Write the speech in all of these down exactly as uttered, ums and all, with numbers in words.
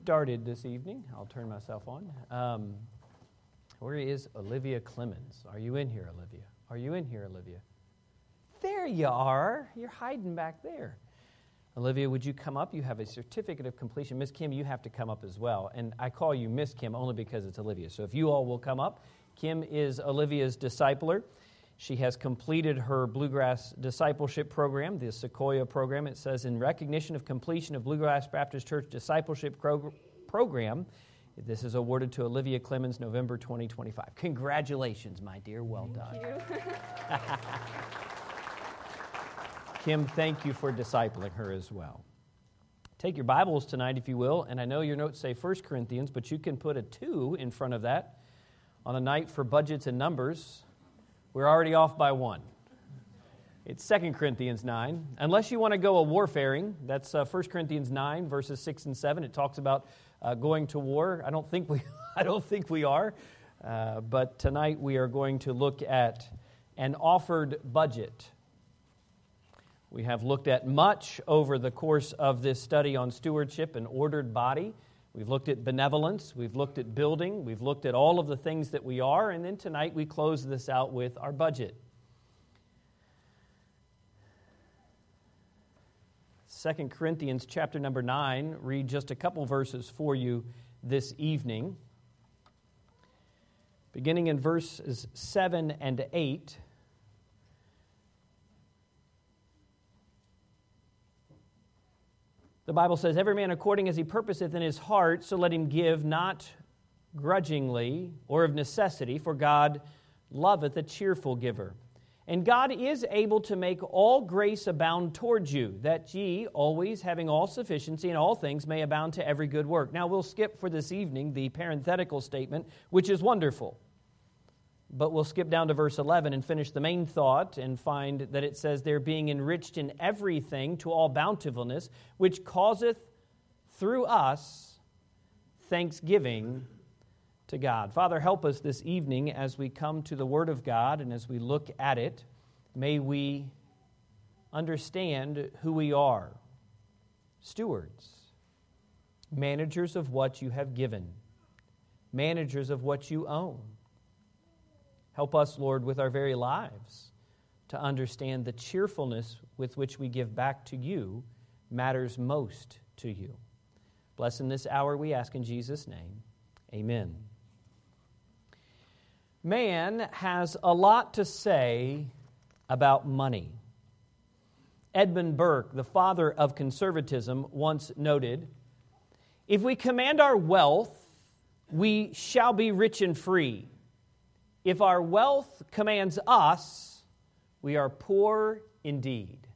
started this evening. I'll turn myself on. Um, where is Olivia Clemens? Are you in here, Olivia? Are you in here, Olivia? There you are. You're hiding back there. Olivia, would you come up? You have a certificate of completion. Miss Kim, you have to come up as well. And I call you Miss Kim only because it's Olivia. So if you all will come up. Kim is Olivia's discipler. She has completed her Bluegrass Discipleship Program, the Sequoia Program. It says, in recognition of completion of Bluegrass Baptist Church Discipleship Pro- Program, this is awarded to Olivia Clemens, November twenty twenty-five. Congratulations, my dear. Well Thank done. You. Kim, thank you for discipling her as well. Take your Bibles tonight, if you will, and I know your notes say First Corinthians, but you can put a two in front of that. On a night for budgets and numbers, we're already off by one. It's Second Corinthians nine. Unless you want to go a warfaring, that's uh, First Corinthians nine, verses six and seven. It talks about uh, going to war. I don't think we, I don't think we are, uh, but tonight we are going to look at an offered budget. We have looked at much over the course of this study on stewardship and ordered body. We've looked at benevolence, we've looked at building, we've looked at all of the things that we are, and then tonight we close this out with our budget. Second Corinthians chapter number nine, read just a couple verses for you this evening. Beginning in verses seven and eight. The Bible says, every man according as he purposeth in his heart, so let him give, not grudgingly or of necessity, for God loveth a cheerful giver. And God is able to make all grace abound towards you, that ye, always having all sufficiency in all things, may abound to every good work. Now we'll skip for this evening the parenthetical statement, which is wonderful. But we'll skip down to verse eleven and finish the main thought and find that it says, they're being enriched in everything to all bountifulness, which causeth through us thanksgiving to God. Father, help us this evening as we come to the Word of God and as we look at it. May we understand who we are. Stewards, managers of what you have given, managers of what you own. Help us, Lord, with our very lives to understand the cheerfulness with which we give back to you matters most to you. Bless in this hour, we ask in Jesus' name. Amen. Man has a lot to say about money. Edmund Burke, the father of conservatism, once noted, if we command our wealth, we shall be rich and free. If our wealth commands us, we are poor indeed.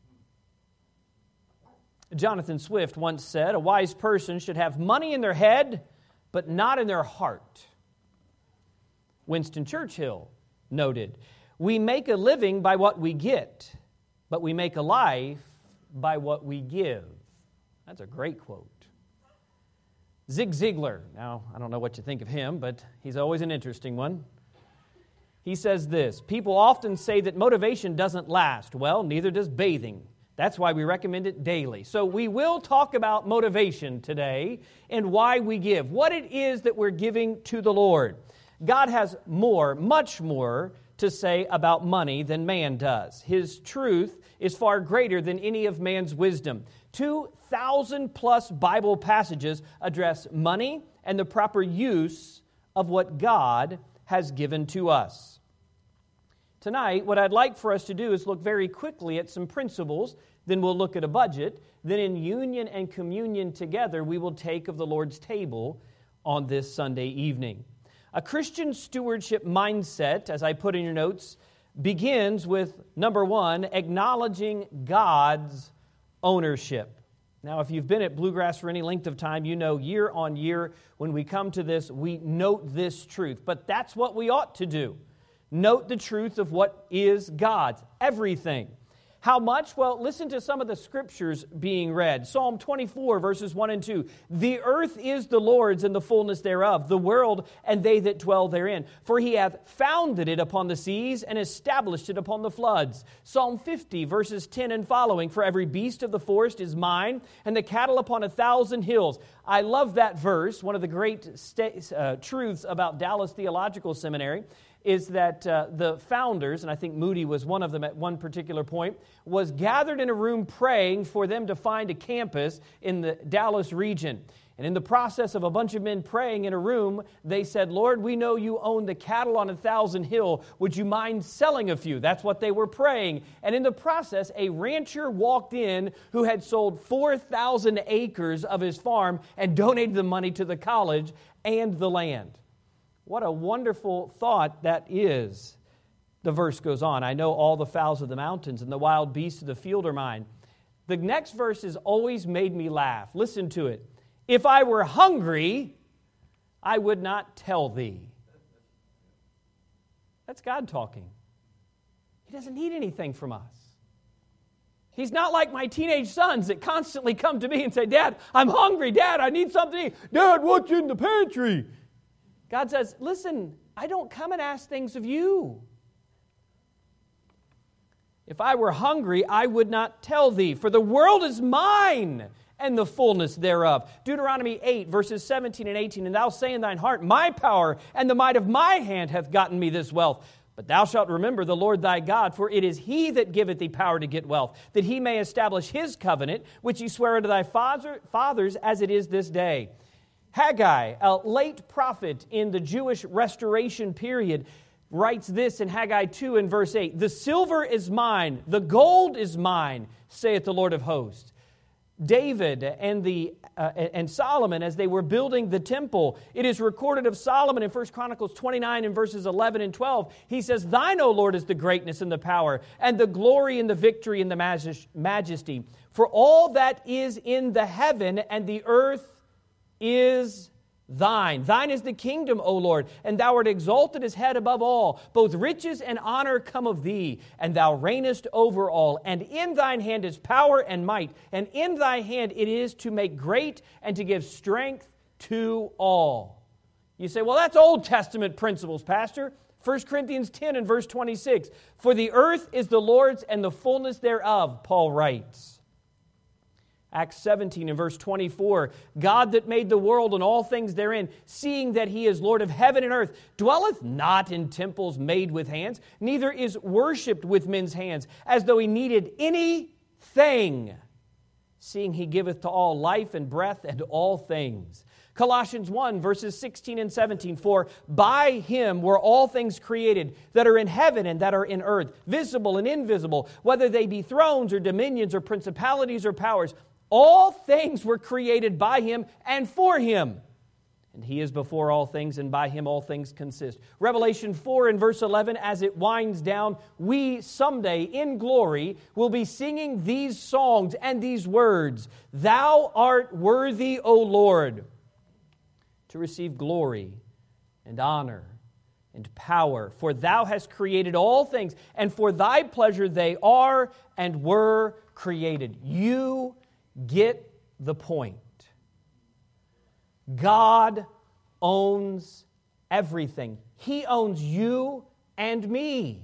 Jonathan Swift once said, a wise person should have money in their head, but not in their heart. Winston Churchill noted, we make a living by what we get, but we make a life by what we give. That's a great quote. Zig Ziglar, now I don't know what you think of him, but he's always an interesting one. He says this, people often say that motivation doesn't last. Well, neither does bathing. That's why we recommend it daily. So we will talk about motivation today and why we give, what it is that we're giving to the Lord. God has more, much more to say about money than man does. His truth is far greater than any of man's wisdom. Two thousand plus Bible passages address money and the proper use of what God has given to us. Tonight, what I'd like for us to do is look very quickly at some principles, then we'll look at a budget, then in union and communion together, we will take of the Lord's table on this Sunday evening. A Christian stewardship mindset, as I put in your notes, begins with, number one, acknowledging God's ownership. Now, if you've been at Bluegrass for any length of time, you know year on year, when we come to this, we note this truth. But that's what we ought to do. Note the truth of what is God's, everything. How much? Well, listen to some of the scriptures being read. Psalm twenty-four, verses one and two. The earth is the Lord's and the fullness thereof, the world and they that dwell therein. For he hath founded it upon the seas and established it upon the floods. Psalm fifty, verses ten and following. For every beast of the forest is mine, and the cattle upon a thousand hills. I love that verse. One of the great st- uh, truths about Dallas Theological Seminary is that uh, the founders, and I think Moody was one of them at one particular point, was gathered in a room praying for them to find a campus in the Dallas region. And in the process of a bunch of men praying in a room, they said, Lord, we know you own the cattle on a thousand hill. Would you mind selling a few? That's what they were praying. And in the process, a rancher walked in who had sold four thousand acres of his farm and donated the money to the college and the land. What a wonderful thought that is. The verse goes on. I know all the fowls of the mountains and the wild beasts of the field are mine. The next verse has always made me laugh. Listen to it. If I were hungry, I would not tell thee. That's God talking. He doesn't need anything from us. He's not like my teenage sons that constantly come to me and say, Dad, I'm hungry. Dad, I need something to eat. Dad, what's in the pantry? God says, listen, I don't come and ask things of you. If I were hungry, I would not tell thee, for the world is mine and the fullness thereof. Deuteronomy eight, verses seventeen and eighteen, and thou say in thine heart, my power and the might of my hand hath gotten me this wealth. But thou shalt remember the Lord thy God, for it is he that giveth thee power to get wealth, that he may establish his covenant, which he sware unto thy father, fathers, as it is this day. Haggai, a late prophet in the Jewish restoration period, writes this in Haggai two and verse eight. The silver is mine, the gold is mine, saith the Lord of hosts. David and the uh, and Solomon, as they were building the temple, it is recorded of Solomon in First Chronicles twenty-nine and verses eleven and twelve. He says, Thine, O Lord, is the greatness and the power, and the glory and the victory and the majesty. For all that is in the heaven and the earth is thine. Thine is the kingdom, O Lord, and thou art exalted as head above all. Both riches and honor come of thee, and thou reignest over all. And in thine hand is power and might, and in thy hand it is to make great and to give strength to all. You say, well, that's Old Testament principles, Pastor. First Corinthians ten and verse twenty-six. For the earth is the Lord's and the fullness thereof, Paul writes. Acts seventeen and verse twenty-four, God that made the world and all things therein, seeing that he is Lord of heaven and earth, dwelleth not in temples made with hands, neither is worshipped with men's hands, as though he needed anything, seeing he giveth to all life and breath and all things. Colossians one, verses sixteen and seventeen, for by him were all things created that are in heaven and that are in earth, visible and invisible, whether they be thrones or dominions or principalities or powers. All things were created by him and for him. And he is before all things, and by him all things consist. Revelation four and verse eleven, as it winds down, we someday in glory will be singing these songs and these words. Thou art worthy, O Lord, to receive glory and honor and power. For thou hast created all things, and for thy pleasure they are and were created. You get the point. God owns everything. He owns you and me.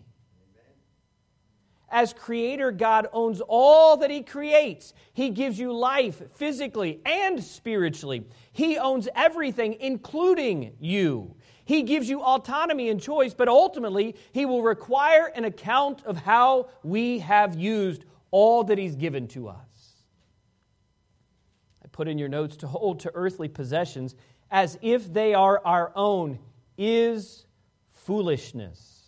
As creator, God owns all that he creates. He gives you life physically and spiritually. He owns everything, including you. He gives you autonomy and choice, but ultimately, he will require an account of how we have used all that he's given to us. Put in your notes, to hold to earthly possessions as if they are our own is foolishness.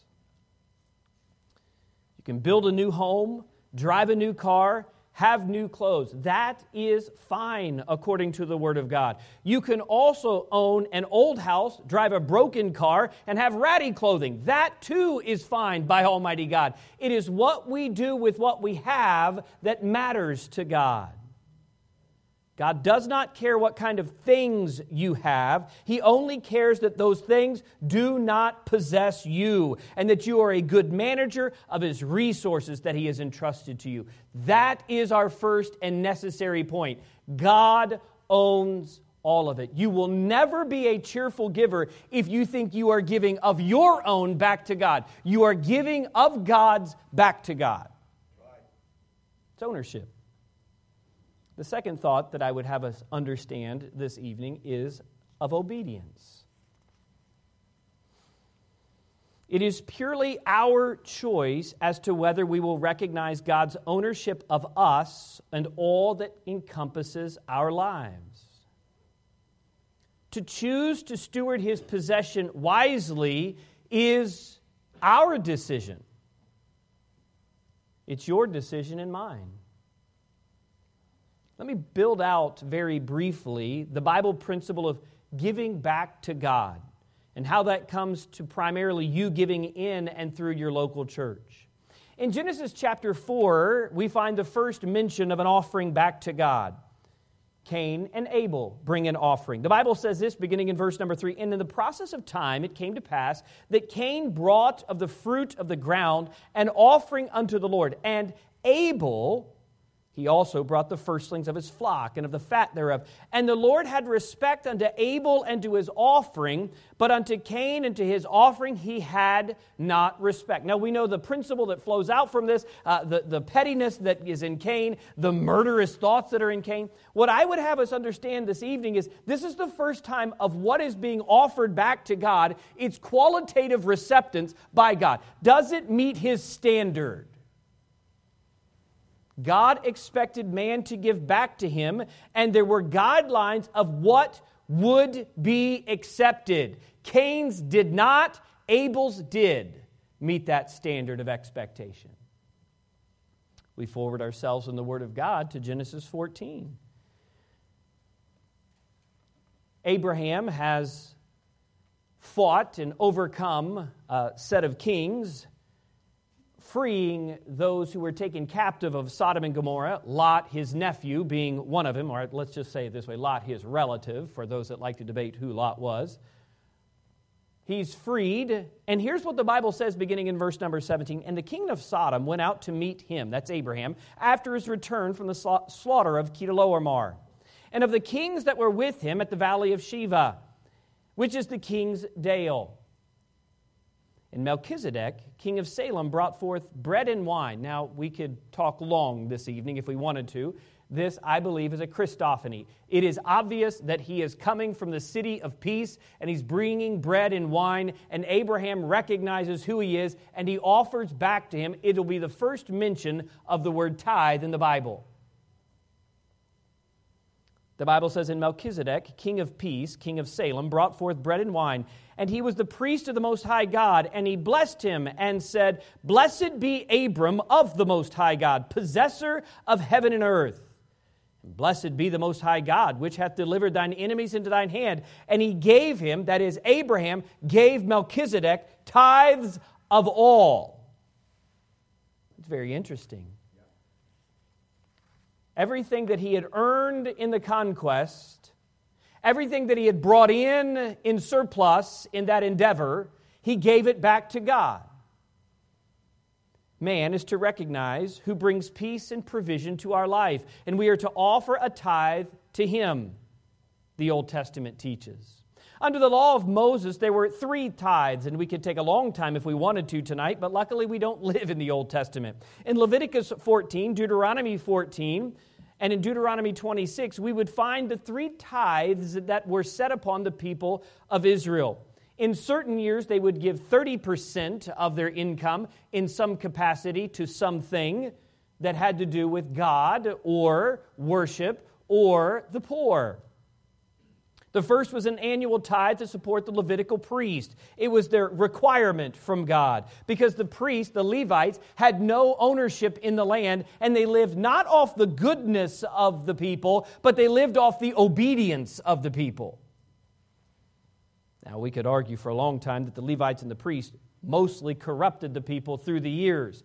You can build a new home, drive a new car, have new clothes. That is fine according to the Word of God. You can also own an old house, drive a broken car, and have ratty clothing. That too is fine by Almighty God. It is what we do with what we have that matters to God. God does not care what kind of things you have. He only cares that those things do not possess you and that you are a good manager of His resources that He has entrusted to you. That is our first and necessary point. God owns all of it. You will never be a cheerful giver if you think you are giving of your own back to God. You are giving of God's back to God. It's ownership. The second thought that I would have us understand this evening is of obedience. It is purely our choice as to whether we will recognize God's ownership of us and all that encompasses our lives. To choose to steward His possession wisely is our decision. It's your decision and mine. Let me build out very briefly the Bible principle of giving back to God and how that comes to primarily you giving in and through your local church. In Genesis chapter four, we find the first mention of an offering back to God. Cain and Abel bring an offering. The Bible says this, beginning in verse number three, and in the process of time it came to pass that Cain brought of the fruit of the ground an offering unto the Lord, and Abel, he also brought the firstlings of his flock and of the fat thereof. And the Lord had respect unto Abel and to his offering, but unto Cain and to his offering he had not respect. Now we know the principle that flows out from this, uh, the, the pettiness that is in Cain, the murderous thoughts that are in Cain. What I would have us understand this evening is this is the first time of what is being offered back to God. It's qualitative acceptance by God. Does it meet His standard? God expected man to give back to Him, and there were guidelines of what would be accepted. Cain's did not, Abel's did meet that standard of expectation. We forward ourselves in the Word of God to Genesis fourteen. Abraham has fought and overcome a set of kings, freeing those who were taken captive of Sodom and Gomorrah, Lot, his nephew, being one of them, or let's just say it this way, Lot, his relative, for those that like to debate who Lot was. He's freed, and here's what the Bible says beginning in verse number seventeen. And the king of Sodom went out to meet him, that's Abraham, after his return from the slaughter of Chedorlaomer, and of the kings that were with him at the valley of Sheva, which is the king's dale. And Melchizedek, king of Salem, brought forth bread and wine. Now, we could talk long this evening if we wanted to. This, I believe, is a Christophany. It is obvious that he is coming from the city of peace, and he's bringing bread and wine, and Abraham recognizes who he is, and he offers back to him. It'll be the first mention of the word tithe in the Bible. The Bible says, in Melchizedek, king of peace, king of Salem, brought forth bread and wine, and he was the priest of the Most High God, and he blessed him and said, Blessed be Abram of the Most High God, possessor of heaven and earth. And blessed be the Most High God, which hath delivered thine enemies into thine hand. And he gave him, that is, Abraham, gave Melchizedek tithes of all. It's very interesting. Everything that he had earned in the conquest, everything that he had brought in in surplus in that endeavor, he gave it back to God. Man is to recognize who brings peace and provision to our life, and we are to offer a tithe to him, the Old Testament teaches. Under the law of Moses, there were three tithes, and we could take a long time if we wanted to tonight, but luckily we don't live in the Old Testament. In Leviticus fourteen, Deuteronomy fourteen, and in Deuteronomy twenty-six, we would find the three tithes that were set upon the people of Israel. In certain years, they would give thirty percent of their income in some capacity to something that had to do with God or worship or the poor. The first was an annual tithe to support the Levitical priest. It was their requirement from God because the priests, the Levites, had no ownership in the land, and they lived not off the goodness of the people, but they lived off the obedience of the people. Now, we could argue for a long time that the Levites and the priests mostly corrupted the people through the years.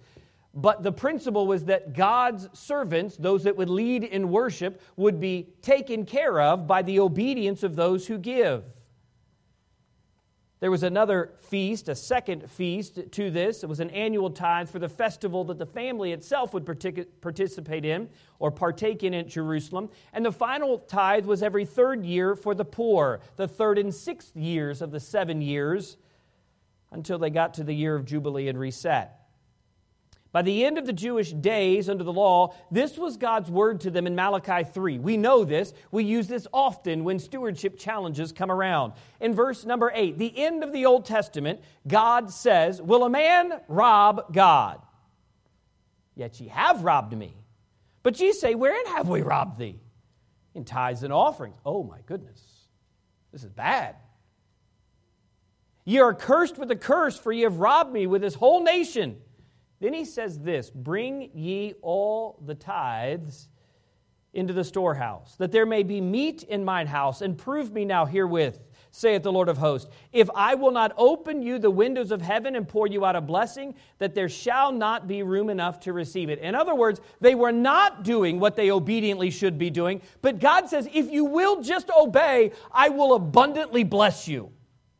But the principle was that God's servants, those that would lead in worship, would be taken care of by the obedience of those who give. There was another feast, a second feast to this. It was an annual tithe for the festival that the family itself would partic- participate in or partake in at Jerusalem. And the final tithe was every third year for the poor, the third and sixth years of the seven years until they got to the year of Jubilee and reset. By the end of the Jewish days under the law, this was God's word to them in Malachi three. We know this. We use this often when stewardship challenges come around. In verse number eight, the end of the Old Testament, God says, "Will a man rob God? Yet ye have robbed me. But ye say, wherein have we robbed thee? In tithes and offerings." Oh my goodness, this is bad. "Ye are cursed with a curse, for ye have robbed me with this whole nation." Then he says this, "Bring ye all the tithes into the storehouse, that there may be meat in mine house, and prove me now herewith, saith the Lord of hosts, if I will not open you the windows of heaven and pour you out a blessing, that there shall not be room enough to receive it." In other words, they were not doing what they obediently should be doing, but God says, if you will just obey, I will abundantly bless you.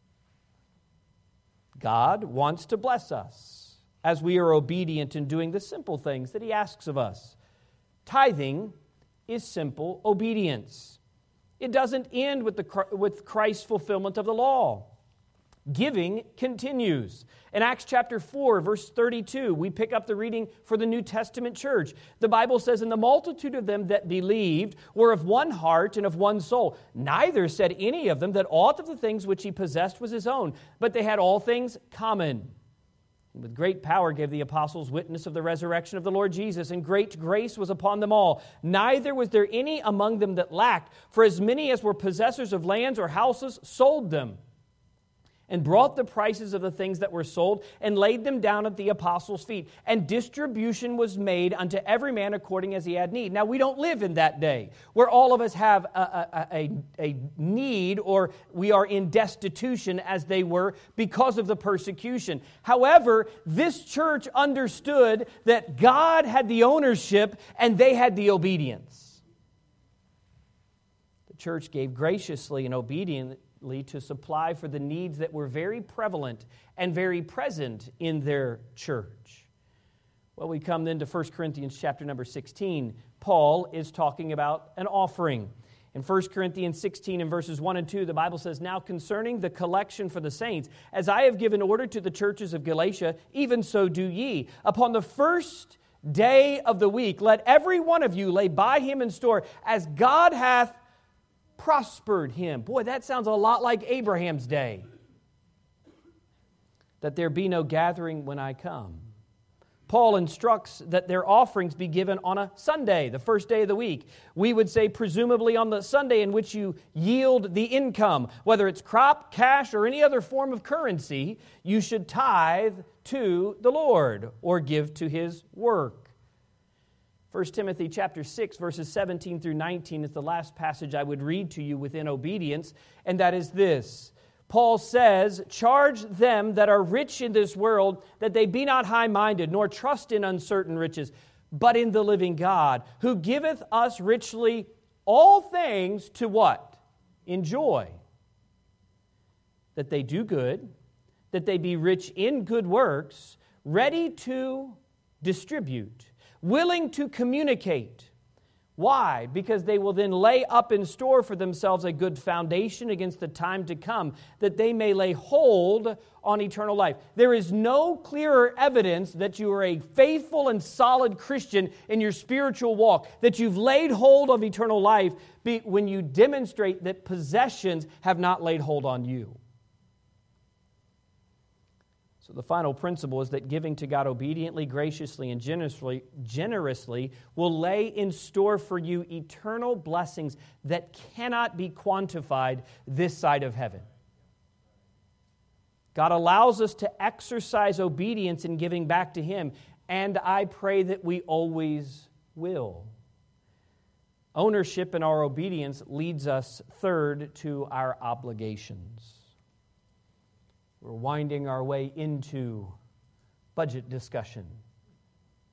God wants to bless us as we are obedient in doing the simple things that He asks of us. Tithing is simple obedience. It doesn't end with, the, with Christ's fulfillment of the law. Giving continues. In Acts chapter four, verse thirty-two, we pick up the reading for the New Testament church. The Bible says, "And the multitude of them that believed were of one heart and of one soul. Neither said any of them that aught of the things which he possessed was his own, but they had all things common. And with great power gave the apostles witness of the resurrection of the Lord Jesus, and great grace was upon them all. Neither was there any among them that lacked, for as many as were possessors of lands or houses sold them, and brought the prices of the things that were sold, and laid them down at the apostles' feet. And distribution was made unto every man according as he had need." Now, we don't live in that day where all of us have a, a, a, a need, or we are in destitution as they were because of the persecution. However, this church understood that God had the ownership and they had the obedience. The church gave graciously and obediently to supply for the needs that were very prevalent and very present in their church. Well, we come then to First Corinthians chapter number sixteen. Paul is talking about an offering. In First Corinthians sixteen and verses one and two, the Bible says, "Now concerning the collection for the saints, as I have given order to the churches of Galatia, even so do ye. Upon the first day of the week, let every one of you lay by him in store, as God hath prospered him." Boy, that sounds a lot like Abraham's day. "That there be no gathering when I come." Paul instructs that their offerings be given on a Sunday, the first day of the week. We would say presumably on the Sunday in which you yield the income. Whether it's crop, cash, or any other form of currency, you should tithe to the Lord or give to His work. First Timothy chapter six, verses seventeen through nineteen is the last passage I would read to you within obedience, and that is this. Paul says, "Charge them that are rich in this world, that they be not high-minded, nor trust in uncertain riches, but in the living God, who giveth us richly all things to" what? Enjoy. "That they do good, that they be rich in good works, ready to distribute, willing to communicate." Why? Because they will then lay up in store for themselves a good foundation against the time to come, that they may lay hold on eternal life. There is no clearer evidence that you are a faithful and solid Christian in your spiritual walk, that you've laid hold of eternal life, when you demonstrate that possessions have not laid hold on you. So the final principle is that giving to God obediently, graciously, and generously, generously will lay in store for you eternal blessings that cannot be quantified this side of heaven. God allows us to exercise obedience in giving back to Him, and I pray that we always will. Ownership in our obedience leads us, third, to our obligations. We're winding our way into budget discussion.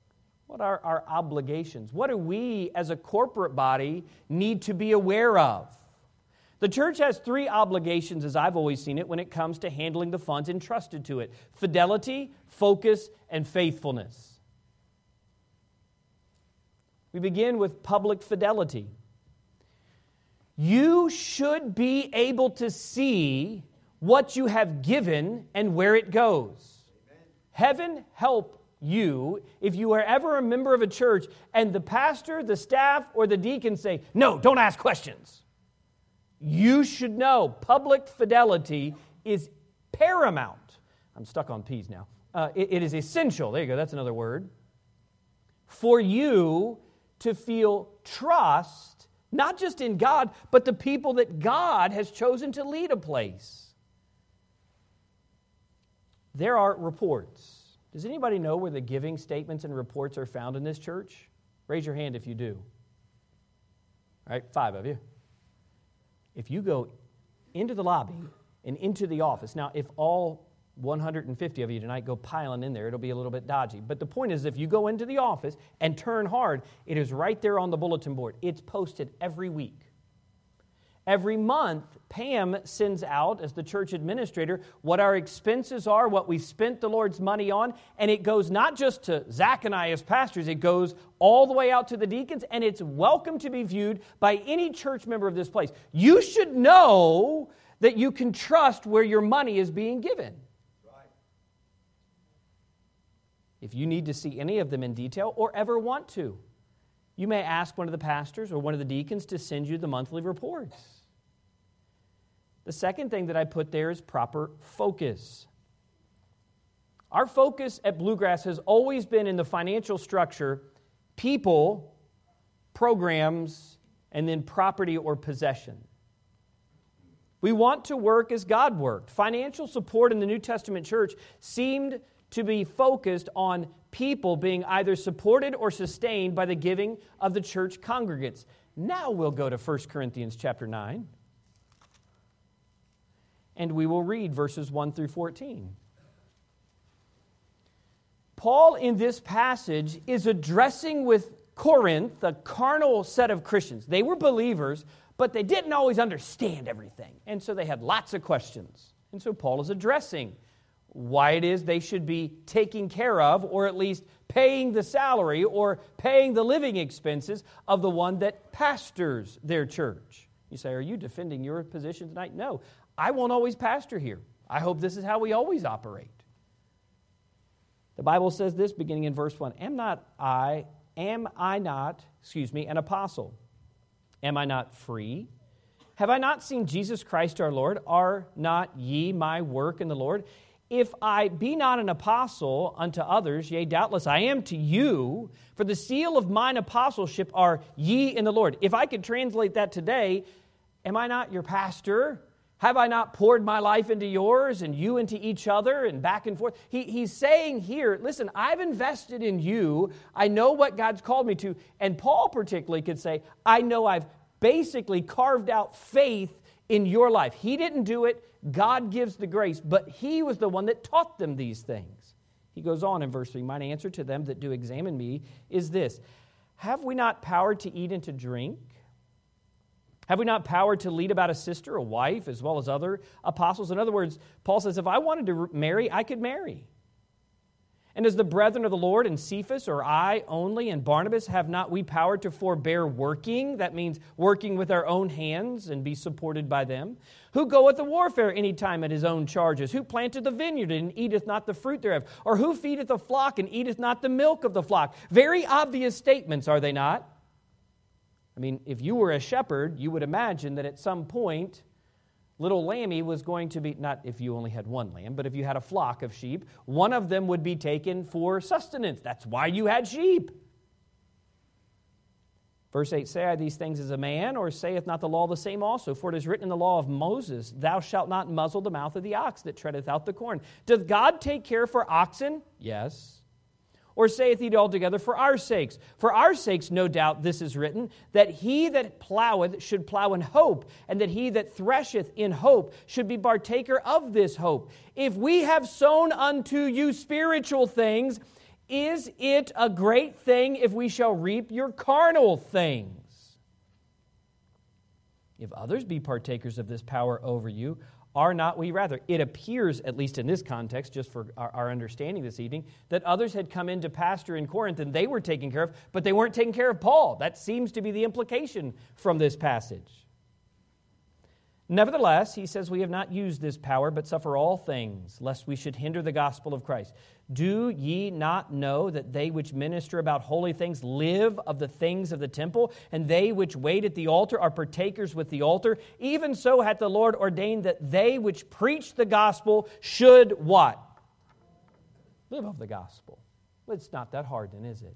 What are our obligations? What do we as a corporate body need to be aware of? The church has three obligations, as I've always seen it, when it comes to handling the funds entrusted to it: fidelity, focus, and faithfulness. We begin with public fidelity. You should be able to see what you have given and where it goes. Amen. Heaven help you if you are ever a member of a church and the pastor, the staff, or the deacon say, "No, don't ask questions." You should know public fidelity is paramount. I'm stuck on P's now. Uh, it, it is essential, there you go, that's another word, for you to feel trust, not just in God, but the people that God has chosen to lead a place. There are reports. Does anybody know where the giving statements and reports are found in this church? Raise your hand if you do. All right, five of you. If you go into the lobby and into the office, now if all one hundred fifty of you tonight go piling in there, it'll be a little bit dodgy. But the point is, if you go into the office and turn hard, it is right there on the bulletin board. It's posted every week. Every month, Pam sends out, as the church administrator, what our expenses are, what we spent the Lord's money on, and it goes not just to Zach and I as pastors, it goes all the way out to the deacons, and it's welcome to be viewed by any church member of this place. You should know that you can trust where your money is being given. Right. If you need to see any of them in detail or ever want to, you may ask one of the pastors or one of the deacons to send you the monthly reports. The second thing that I put there is proper focus. Our focus at Bluegrass has always been in the financial structure, people, programs, and then property or possession. We want to work as God worked. Financial support in the New Testament church seemed to be focused on people being either supported or sustained by the giving of the church congregants. Now we'll go to First Corinthians chapter nine. And we will read verses one through fourteen. Paul, in this passage, is addressing with Corinth a carnal set of Christians. They were believers, but they didn't always understand everything. And so they had lots of questions. And so Paul is addressing why it is they should be taking care of, or at least paying the salary or paying the living expenses of the one that pastors their church. You say, are you defending your position tonight? No. I won't always pastor here. I hope this is how we always operate. The Bible says this, beginning in verse one, Am not I, am I not, excuse me, an apostle? Am I not free? Have I not seen Jesus Christ our Lord? Are not ye my work in the Lord? If I be not an apostle unto others, yea, doubtless I am to you, for the seal of mine apostleship are ye in the Lord. If I could translate that today, am I not your pastor? Have I not poured my life into yours and you into each other and back and forth? He, he's saying here, listen, I've invested in you. I know what God's called me to. And Paul particularly could say, I know I've basically carved out faith in your life. He didn't do it. God gives the grace, but he was the one that taught them these things. He goes on in verse three, mine answer to them that do examine me is this, have we not power to eat and to drink? Have we not power to lead about a sister, a wife, as well as other apostles? In other words, Paul says, if I wanted to marry, I could marry. And as the brethren of the Lord and Cephas, or I only, and Barnabas, have not we power to forbear working? That means working with our own hands and be supported by them. Who goeth to warfare any time at his own charges? Who planted the vineyard and eateth not the fruit thereof? Or who feedeth the flock and eateth not the milk of the flock? Very obvious statements, are they not? I mean, if you were a shepherd, you would imagine that at some point, little Lammy was going to be, not if you only had one lamb, but if you had a flock of sheep, one of them would be taken for sustenance. That's why you had sheep. Verse eight, say I these things as a man, or saith not the law the same also? For it is written in the law of Moses, thou shalt not muzzle the mouth of the ox that treadeth out the corn. Doth God take care for oxen? Yes. Or saith he altogether for our sakes? For our sakes, no doubt, this is written, that he that ploweth should plow in hope, and that he that thresheth in hope should be partaker of this hope. If we have sown unto you spiritual things, Is it a great thing if we shall reap your carnal things? If others be partakers of this power over you, are not we rather? It appears, at least in this context, just for our, our understanding this evening, that others had come in to pastor in Corinth and they were taken care of, but they weren't taking care of Paul. That seems to be the implication from this passage. Nevertheless, he says, we have not used this power, but suffer all things, lest we should hinder the gospel of Christ. Do ye not know that they which minister about holy things live of the things of the temple, and they which wait at the altar are partakers with the altar? Even so hath the Lord ordained that they which preach the gospel should what? Live of the gospel. Well, it's not that hard then, is it?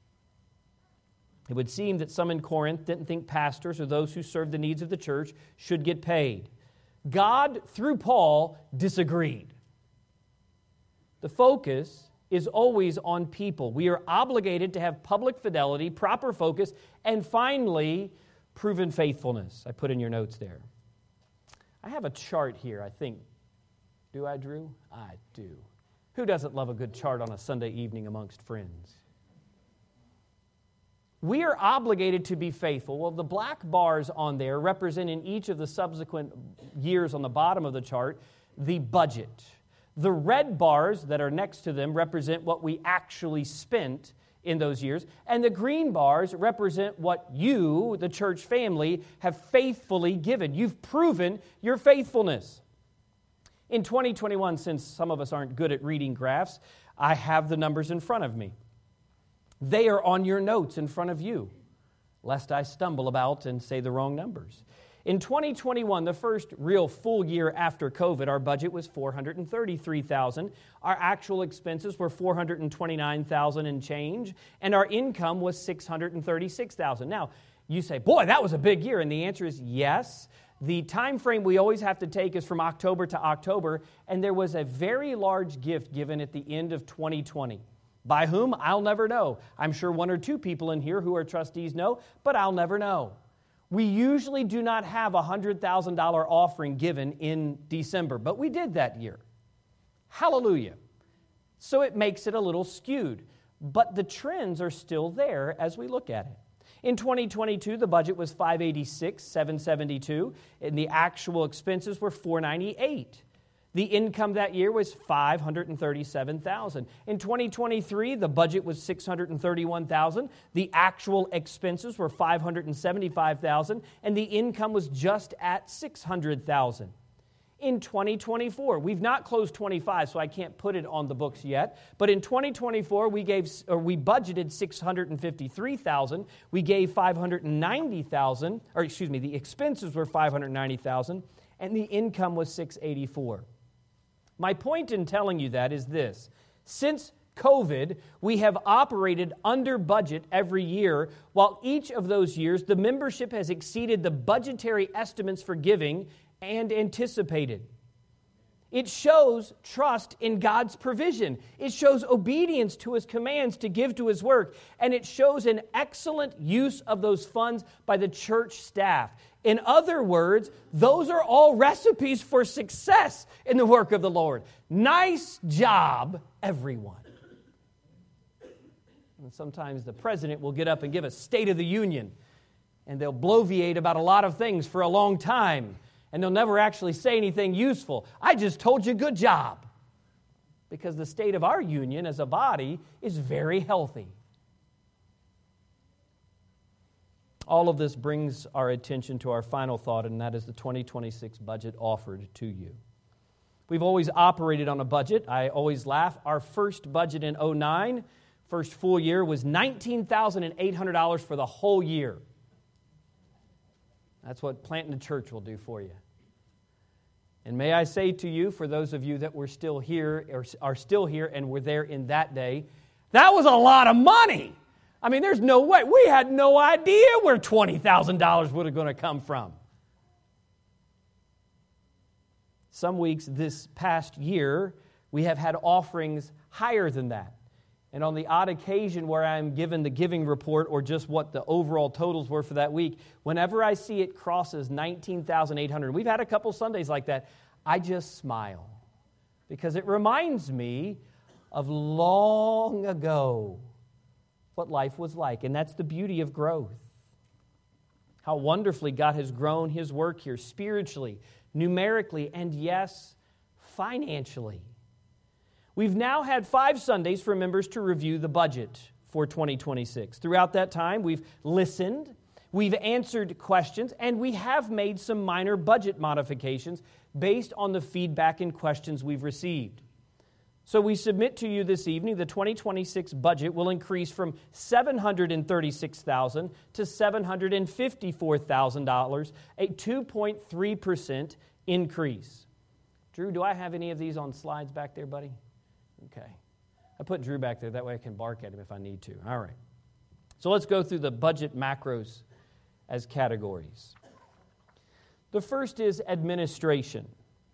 It would seem that some in Corinth didn't think pastors or those who serve the needs of the church should get paid. God, through Paul, disagreed. The focus is always on people. We are obligated to have public fidelity, proper focus, and finally, proven faithfulness. I put in your notes there. I have a chart here, I think. Do I, Drew? I do. Who doesn't love a good chart on a Sunday evening amongst friends? We are obligated to be faithful. Well, the black bars on there represent in each of the subsequent years on the bottom of the chart the budget. The red bars that are next to them represent what we actually spent in those years. And the green bars represent what you, the church family, have faithfully given. You've proven your faithfulness. In twenty twenty-one, since some of us aren't good at reading graphs, I have the numbers in front of me. They are on your notes in front of you, lest I stumble about and say the wrong numbers. In twenty twenty-one, the first real full year after COVID, our budget was four hundred thirty-three thousand dollars. Our actual expenses were four hundred twenty-nine thousand dollars and change, and our income was six hundred thirty-six thousand dollars. Now, you say, boy, that was a big year, and the answer is yes. The time frame we always have to take is from October to October, and there was a very large gift given at the end of twenty twenty. By whom? I'll never know. I'm sure one or two people in here who are trustees know, but I'll never know. We usually do not have a one hundred thousand dollars offering given in December, but we did that year. Hallelujah. So it makes it a little skewed, but the trends are still there as we look at it. In twenty twenty-two, the budget was five hundred eighty-six thousand seven hundred seventy-two dollars, and the actual expenses were four hundred ninety-eight thousand dollars. The income that year was five hundred thirty-seven thousand dollars. In twenty twenty-three, the budget was six hundred thirty-one thousand dollars. The actual expenses were five hundred seventy-five thousand dollars, and the income was just at six hundred thousand dollars. In twenty twenty-four, we've not closed twenty-five, so I can't put it on the books yet. But in twenty twenty-four, we gave, or we budgeted six hundred fifty-three thousand dollars. We gave five hundred ninety thousand dollars, or excuse me, the expenses were five hundred ninety thousand dollars, and the income was six hundred eighty-four thousand dollars. My point in telling you that is this. Since COVID, we have operated under budget every year, while each of those years the membership has exceeded the budgetary estimates for giving and anticipated. It shows trust in God's provision. It shows obedience to His commands to give to His work, and it shows an excellent use of those funds by the church staff. In other words, those are all recipes for success in the work of the Lord. Nice job, everyone. And sometimes the president will get up and give a State of the Union, and they'll bloviate about a lot of things for a long time, and they'll never actually say anything useful. I just told you good job. Because the state of our union as a body is very healthy. All of this brings our attention to our final thought, and that is the twenty twenty-six budget offered to you. We've always operated on a budget. I always laugh. Our first budget in oh nine, first full year, was nineteen thousand eight hundred dollars for the whole year. That's what planting a church will do for you. And may I say to you, for those of you that were still here, or are still here and were there in that day, that was a lot of money. I mean, there's no way. We had no idea where twenty thousand dollars was going to come from. Some weeks this past year, we have had offerings higher than that. And on the odd occasion where I'm given the giving report or just what the overall totals were for that week, whenever I see it crosses nineteen thousand eight hundred dollars, we've had a couple Sundays like that, I just smile. Because it reminds me of long ago what life was like. And that's the beauty of growth. How wonderfully God has grown His work here spiritually, numerically, and yes, financially. We've now had five Sundays for members to review the budget for twenty twenty-six. Throughout that time, we've listened, we've answered questions, and we have made some minor budget modifications based on the feedback and questions we've received. So we submit to you this evening the twenty twenty-six budget will increase from seven hundred thirty-six thousand dollars to seven hundred fifty-four thousand dollars, a two point three percent increase. Drew, do I have any of these on slides back there, buddy? Okay. I put Drew back there, that way I can bark at him if I need to. All right. So let's go through the budget macros as categories. The first is administration.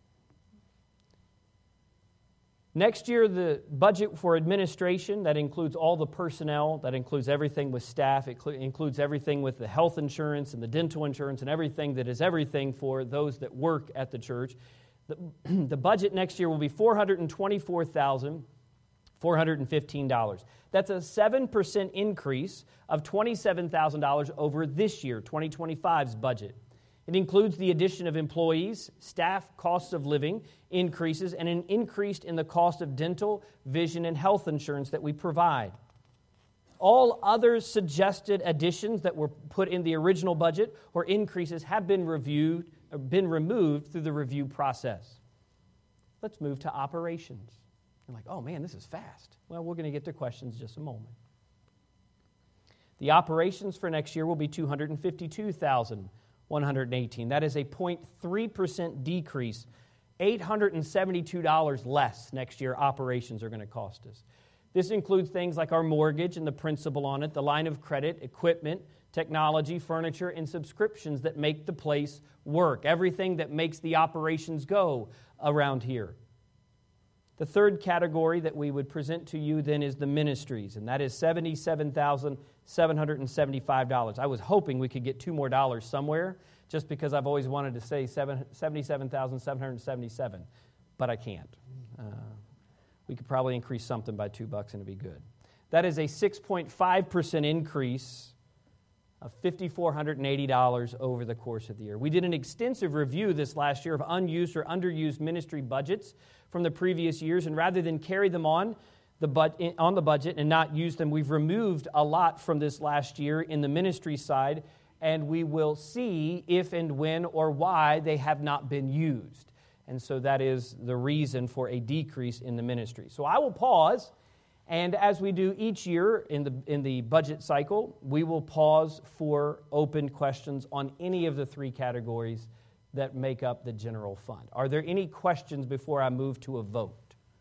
Next year, the budget for administration, that includes all the personnel, that includes everything with staff, it cl- includes everything with the health insurance and the dental insurance and everything that is everything for those that work at the church. The, the budget next year will be four hundred twenty-four thousand four hundred fifteen dollars. That's a seven percent increase of twenty-seven thousand dollars over this year, twenty twenty-five's budget. It includes the addition of employees, staff costs of living increases, and an increase in the cost of dental, vision, and health insurance that we provide. All other suggested additions that were put in the original budget or increases have been reviewed, or been removed through the review process. Let's move to operations. You're like, oh man, this is fast. Well, we're going to get to questions in just a moment. The operations for next year will be two hundred fifty-two thousand one hundred eighteen. That is a zero point three percent decrease. eight hundred seventy-two dollars less next year operations are going to cost us. This includes things like our mortgage and the principal on it, the line of credit, equipment, technology, furniture, and subscriptions that make the place work. Everything that makes the operations go around here. The third category that we would present to you then is the ministries, and that is seventy-seven thousand seven hundred seventy-five dollars. I was hoping we could get two more dollars somewhere, just because I've always wanted to say seventy-seven thousand seven hundred seventy-seven, but I can't. Uh, we could probably increase something by two bucks and it'd be good. That is a six point five percent increase of five thousand four hundred eighty dollars over the course of the year. We did an extensive review this last year of unused or underused ministry budgets from the previous years, and rather than carry them on the bud- on the budget and not use them, we've removed a lot from this last year in the ministry side, and we will see if and when or why they have not been used. And so that is the reason for a decrease in the ministry. So I will pause, and as we do each year in the in the budget cycle, we will pause for open questions on any of the three categories that make up the general fund. Are there any questions before I move to a vote?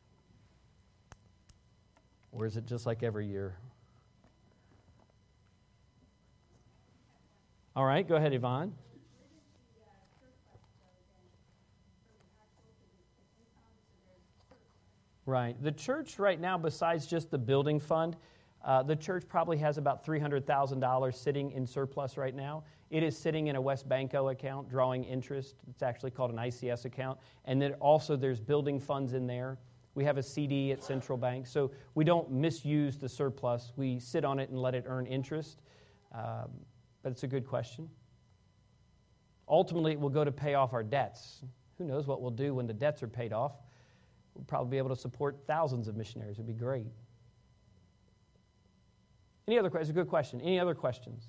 Or is it just like every year? All right, go ahead, Yvonne. Right. The church right now, besides just the building fund, uh, the church probably has about three hundred thousand dollars sitting in surplus right now. It is sitting in a West Banco account, drawing interest. It's actually called an I C S account. And then also there's building funds in there. We have a C D at Central Bank. So we don't misuse the surplus. We sit on it and let it earn interest. Um, but it's a good question. Ultimately, it will go to pay off our debts. Who knows what we'll do when the debts are paid off. We'll probably be able to support thousands of missionaries. It would be great. Any other questions? It's a good question. Any other questions?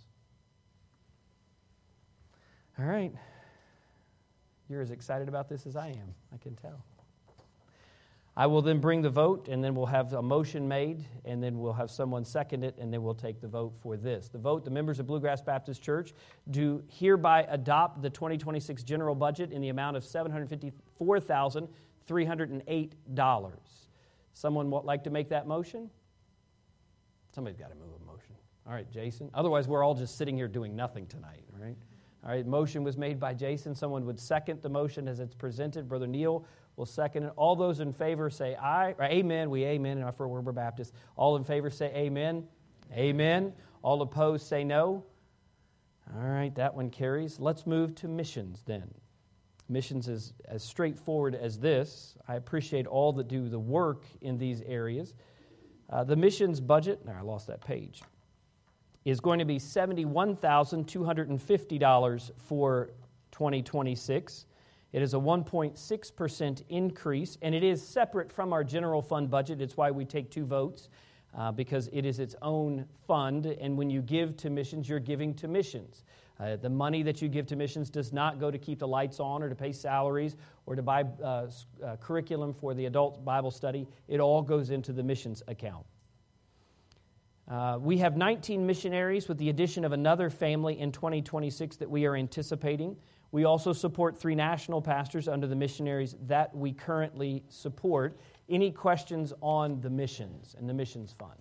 All right. You're as excited about this as I am, I can tell. I will then bring the vote, and then we'll have a motion made, and then we'll have someone second it, and then we'll take the vote for this. The vote, the members of Bluegrass Baptist Church do hereby adopt the twenty twenty-six general budget in the amount of seven hundred fifty-four thousand three hundred eight dollars. Someone would like to make that motion? Somebody's got to move a motion. All right, Jason. Otherwise, we're all just sitting here doing nothing tonight, all right? All right, motion was made by Jason. Someone would second the motion as it's presented. Brother Neil will second it. All those in favor say aye, or amen. We amen, and for we're Baptist. All in favor say amen. Amen. All opposed say no. All right, that one carries. Let's move to missions then. Missions is as straightforward as this. I appreciate all that do the work in these areas. Uh, the missions budget, no, I lost that page, is going to be seventy-one thousand two hundred fifty dollars for twenty twenty-six. It is a one point six percent increase, and it is separate from our general fund budget. It's why we take two votes, uh, because it is its own fund, and when you give to missions, you're giving to missions. Uh, the money that you give to missions does not go to keep the lights on or to pay salaries or to buy uh, uh, curriculum for the adult Bible study. It all goes into the missions account. Uh, we have nineteen missionaries with the addition of another family in twenty twenty-six that we are anticipating. We also support three national pastors under the missionaries that we currently support. Any questions on the missions and the missions fund?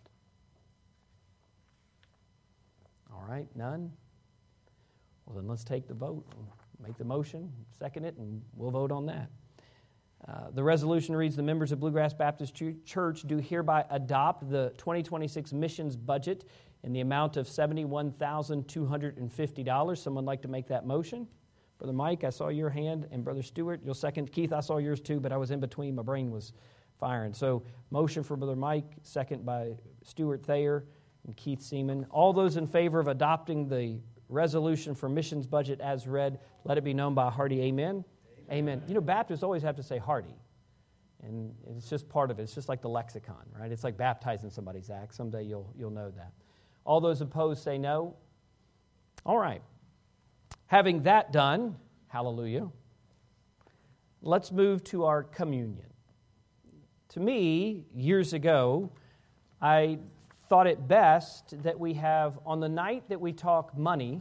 All right, none? Well, then let's take the vote. Make the motion, second it, and we'll vote on that. Uh, the resolution reads, the members of Bluegrass Baptist Church do hereby adopt the twenty twenty-six missions budget in the amount of seventy-one thousand two hundred fifty dollars. Someone like to make that motion? Brother Mike, I saw your hand, and Brother Stewart, you'll second. Keith, I saw yours too, but I was in between. My brain was firing. So motion for Brother Mike, second by Stuart Thayer and Keith Seaman. All those in favor of adopting the resolution for missions budget as read, let it be known by a hearty amen. Amen. Amen. You know, Baptists always have to say hearty, and it's just part of it. It's just like the lexicon, right? It's like baptizing somebody, Zach. Someday you'll you'll know that. All those opposed say no. All right. Having that done, hallelujah, let's move to our communion. To me, years ago, I thought it best that we have, on the night that we talk money,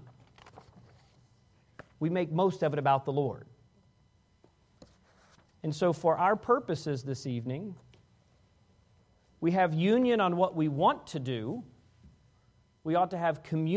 we make most of it about the Lord. And so for our purposes this evening, we have union on what we want to do. We ought to have communion